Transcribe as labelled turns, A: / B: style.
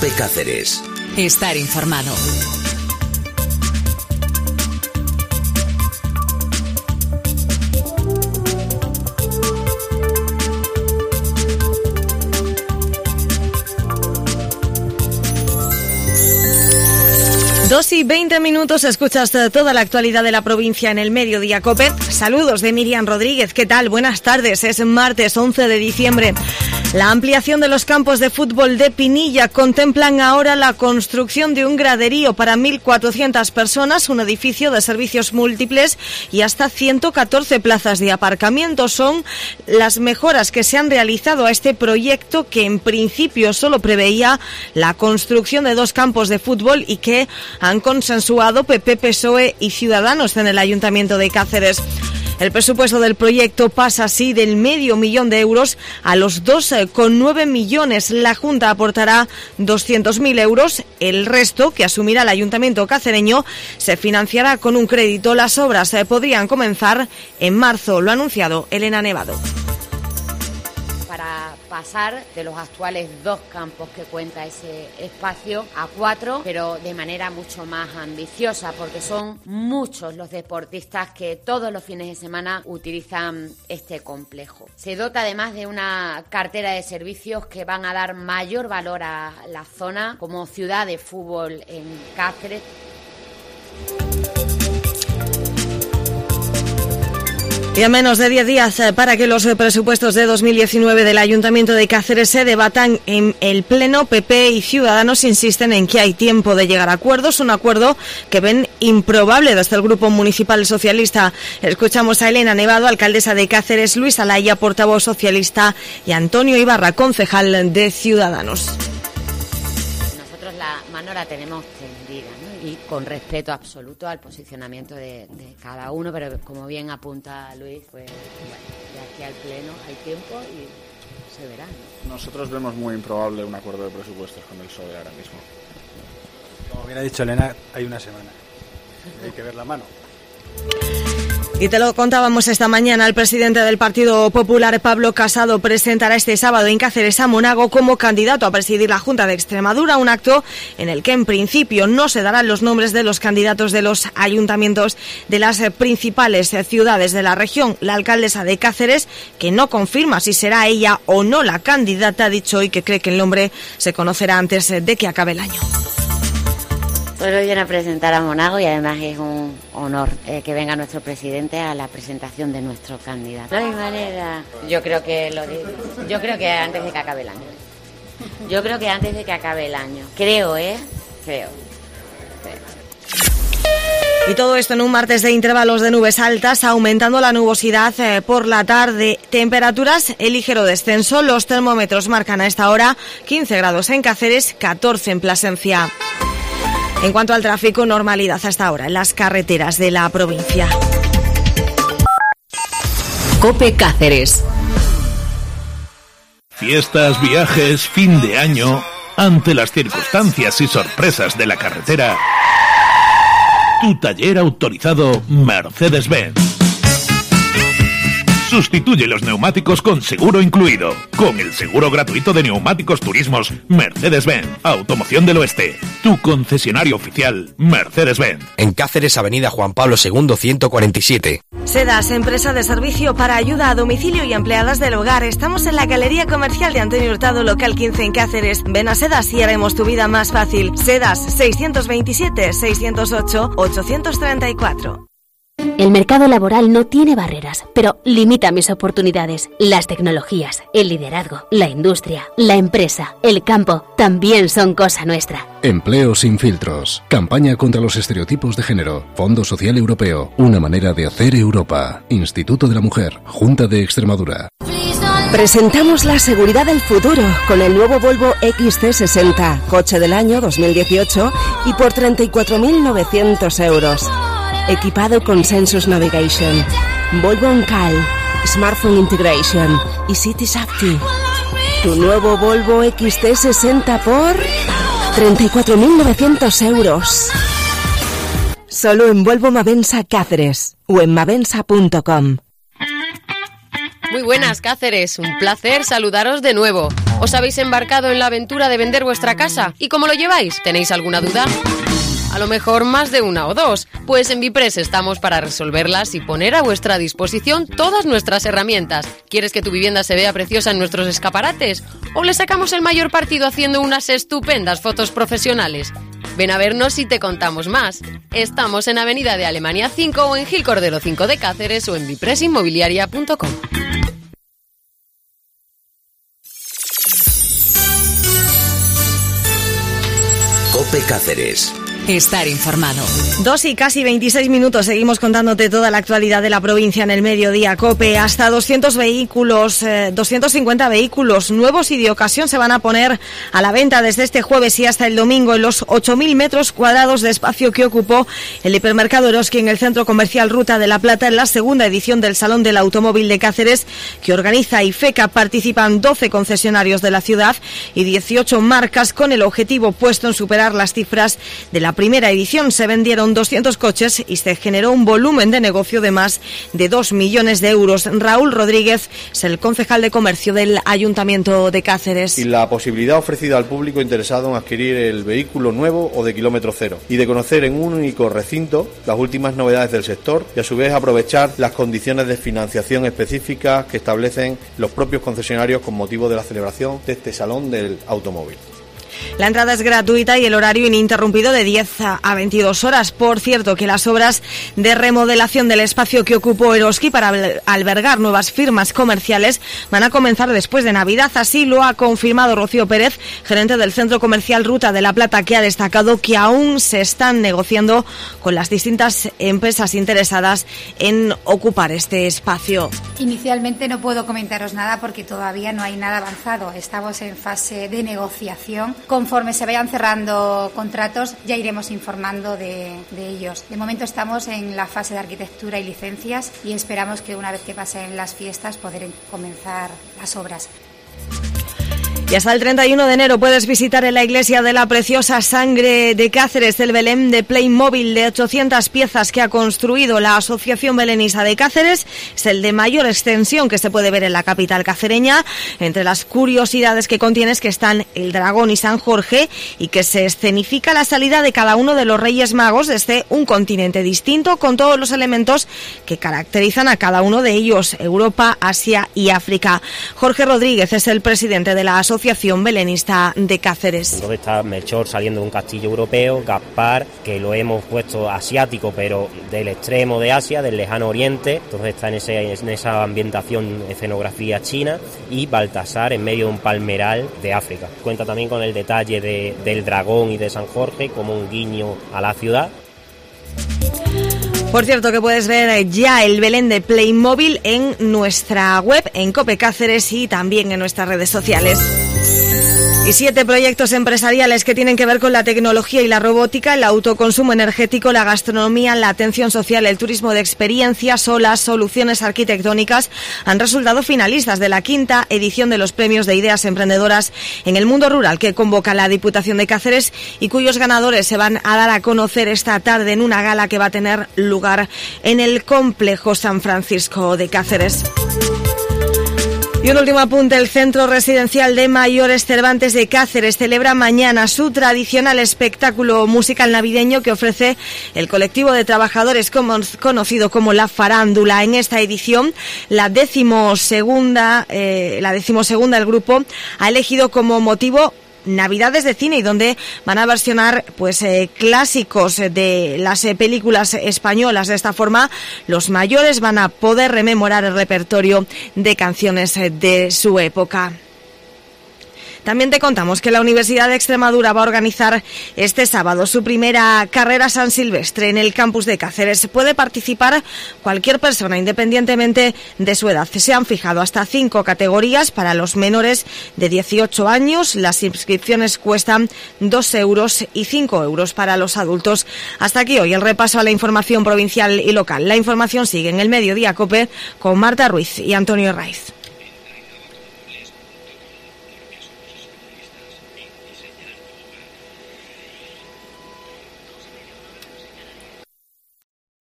A: COPE Cáceres.
B: Estar informado.
C: Dos y 20 minutos, escuchas toda la actualidad de la provincia en el Mediodía COPE. Saludos de Miriam Rodríguez, ¿qué tal? Buenas tardes, es martes 11 de diciembre. La ampliación de los campos de fútbol de Pinilla contemplan ahora la construcción de un graderío para 1.400 personas, un edificio de servicios múltiples y hasta 114 plazas de aparcamiento. Son las mejoras que se han realizado a este proyecto que en principio solo preveía la construcción de 2 campos de fútbol y que han consensuado PP, PSOE y Ciudadanos en el Ayuntamiento de Cáceres. El presupuesto del proyecto pasa así del $500.000 de euros a los 2,9 millones. La Junta aportará 200.000 euros. El resto, que asumirá el Ayuntamiento cacereño, se financiará con un crédito. Las obras podrían comenzar en marzo. Lo ha anunciado Elena Nevado.
D: Para pasar de los actuales 2 campos que cuenta ese espacio a 4, pero de manera mucho más ambiciosa, porque son muchos los deportistas que todos los fines de semana utilizan este complejo. Se dota además de una cartera de servicios que van a dar mayor valor a la zona como ciudad de fútbol en Cáceres.
C: Y a menos de 10 días para que los presupuestos de 2019 del Ayuntamiento de Cáceres se debatan en el Pleno, PP y Ciudadanos insisten en que hay tiempo de llegar a acuerdos, un acuerdo que ven improbable desde el Grupo Municipal Socialista. Escuchamos a Elena Nevado, alcaldesa de Cáceres, Luis Alaya, portavoz socialista, y Antonio Ibarra, concejal de Ciudadanos.
D: Nosotros la mano la tenemos tendida, ¿no? Y con respeto absoluto al posicionamiento de cada uno, pero como bien apunta Luis, pues bueno, de aquí al Pleno hay tiempo y se verá, ¿no?
E: Nosotros vemos muy improbable un acuerdo de presupuestos con el PSOE ahora mismo.
F: Como bien ha dicho Elena, hay una semana. Hay que ver la mano.
C: Y te lo contábamos esta mañana, el presidente del Partido Popular, Pablo Casado, presentará este sábado en Cáceres a Monago como candidato a presidir la Junta de Extremadura, un acto en el que en principio no se darán los nombres de los candidatos de los ayuntamientos de las principales ciudades de la región. La alcaldesa de Cáceres, que no confirma si será ella o no la candidata, ha dicho hoy que cree que el nombre se conocerá antes de que acabe el año.
D: Pues hoy viene a presentar a Monago y además es un honor que venga nuestro presidente a la presentación de nuestro candidato. No hay manera. Yo creo que antes de que acabe el año. Creo.
C: Y todo esto en un martes de intervalos de nubes altas, aumentando la nubosidad por la tarde. Temperaturas en ligero descenso. Los termómetros marcan a esta hora 15 grados en Cáceres, 14 en Plasencia. En cuanto al tráfico, normalidad hasta ahora en las carreteras de la provincia.
B: COPE Cáceres.
G: Fiestas, viajes, fin de año. Ante las circunstancias y sorpresas de la carretera, tu taller autorizado Mercedes-Benz. Sustituye los neumáticos con seguro incluido. Con el seguro gratuito de neumáticos turismos Mercedes-Benz. Automoción del Oeste. Tu concesionario oficial Mercedes-Benz.
H: En Cáceres, Avenida Juan Pablo II, 147.
C: Sedas, empresa de servicio para ayuda a domicilio y empleadas del hogar. Estamos en la Galería Comercial de Antonio Hurtado, local 15 en Cáceres. Ven a Sedas y haremos tu vida más fácil. Sedas, 627-608-834.
I: El mercado laboral no tiene barreras, pero limita mis oportunidades. Las tecnologías, el liderazgo, la industria, la empresa, el campo, también son cosa nuestra.
J: Empleo sin filtros. Campaña contra los estereotipos de género. Fondo Social Europeo. Una manera de hacer Europa. Instituto de la Mujer. Junta de Extremadura.
K: Presentamos la seguridad del futuro con el nuevo Volvo XC60, coche del año 2018 y por 34.900 euros. Equipado con Sensus Navigation, Volvo OnCall, Smartphone Integration y City Safety. Tu nuevo Volvo XC60 por 34.900 euros. Solo en Volvo Mavensa Cáceres o en mavensa.com.
A: Muy buenas, Cáceres. Un placer saludaros de nuevo. ¿Os habéis embarcado en la aventura de vender vuestra casa? ¿Y cómo lo lleváis? ¿Tenéis alguna duda? A lo mejor más de una o dos. Pues en Vipres estamos para resolverlas y poner a vuestra disposición todas nuestras herramientas. ¿Quieres que tu vivienda se vea preciosa en nuestros escaparates? ¿O le sacamos el mayor partido haciendo unas estupendas fotos profesionales? Ven a vernos y te contamos más. Estamos en Avenida de Alemania 5 o en Gil Cordero 5 de Cáceres o en vipresinmobiliaria.com.
L: COPE Cáceres.
B: Estar informado.
C: 2 y casi 26 minutos. Seguimos contándote toda la actualidad de la provincia en el mediodía. COPE. Hasta 250 vehículos nuevos y de ocasión se van a poner a la venta desde este jueves y hasta el domingo en los 8.000 metros cuadrados de espacio que ocupó el hipermercado Eroski en el Centro Comercial Ruta de la Plata en la segunda edición del Salón del Automóvil de Cáceres que organiza IFECA. Participan 12 concesionarios de la ciudad y 18 marcas con el objetivo puesto en superar las cifras de la primera edición. Se vendieron 200 coches y se generó un volumen de negocio de más de 2 millones de euros. Raúl Rodríguez es el concejal de comercio del Ayuntamiento de Cáceres.
M: Y la posibilidad ofrecida al público interesado en adquirir el vehículo nuevo o de kilómetro cero y de conocer en un único recinto las últimas novedades del sector y a su vez aprovechar las condiciones de financiación específicas que establecen los propios concesionarios con motivo de la celebración de este Salón del Automóvil.
C: La entrada es gratuita y el horario ininterrumpido de 10 a 22 horas. Por cierto, que las obras de remodelación del espacio que ocupó Eroski para albergar nuevas firmas comerciales van a comenzar después de Navidad. Así lo ha confirmado Rocío Pérez, gerente del Centro Comercial Ruta de la Plata, que ha destacado que aún se están negociando con las distintas empresas interesadas en ocupar este espacio.
N: Inicialmente no puedo comentaros nada porque todavía no hay nada avanzado. Estamos en fase de negociación. Conforme se vayan cerrando contratos, ya iremos informando de ellos. De momento estamos en la fase de arquitectura y licencias y esperamos que una vez que pasen las fiestas poder comenzar las obras.
C: Y hasta el 31 de enero puedes visitar en la Iglesia de la Preciosa Sangre de Cáceres el Belén de Playmobil de 800 piezas que ha construido la Asociación Belenista de Cáceres. Es el de mayor extensión que se puede ver en la capital cacereña. Entre las curiosidades que contiene es que están el dragón y San Jorge y que se escenifica la salida de cada uno de los Reyes Magos desde un continente distinto con todos los elementos que caracterizan a cada uno de ellos, Europa, Asia y África. Jorge Rodríguez es el presidente de la Asociación Belenista de Cáceres.
O: Entonces está Melchor saliendo de un castillo europeo, Gaspar, que lo hemos puesto asiático, pero del extremo de Asia, del lejano oriente, entonces está en esa ambientación, escenografía china, y Baltasar en medio de un palmeral de África. Cuenta también con el detalle del dragón y de San Jorge como un guiño a la ciudad.
C: Por cierto, que puedes ver ya el Belén de Playmobil en nuestra web, en COPE Cáceres y también en nuestras redes sociales. Y 7 proyectos empresariales que tienen que ver con la tecnología y la robótica, el autoconsumo energético, la gastronomía, la atención social, el turismo de experiencias o las soluciones arquitectónicas han resultado finalistas de la 5ª edición de los premios de ideas emprendedoras en el mundo rural que convoca la Diputación de Cáceres y cuyos ganadores se van a dar a conocer esta tarde en una gala que va a tener lugar en el Complejo San Francisco de Cáceres. Y un último apunte, el Centro Residencial de Mayores Cervantes de Cáceres celebra mañana su tradicional espectáculo musical navideño que ofrece el colectivo de trabajadores conocido como La Farándula. En esta edición, la decimosegunda el grupo ha elegido como motivo Navidades de cine y donde van a versionar clásicos de las películas españolas. De esta forma, los mayores van a poder rememorar el repertorio de canciones de su época. También te contamos que la Universidad de Extremadura va a organizar este sábado su primera carrera San Silvestre en el campus de Cáceres. Puede participar cualquier persona independientemente de su edad. Se han fijado hasta 5 categorías para los menores de 18 años. Las inscripciones cuestan 2 euros y 5 euros para los adultos. Hasta aquí hoy el repaso a la información provincial y local. La información sigue en el Mediodía COPE con Marta Ruiz y Antonio Raiz.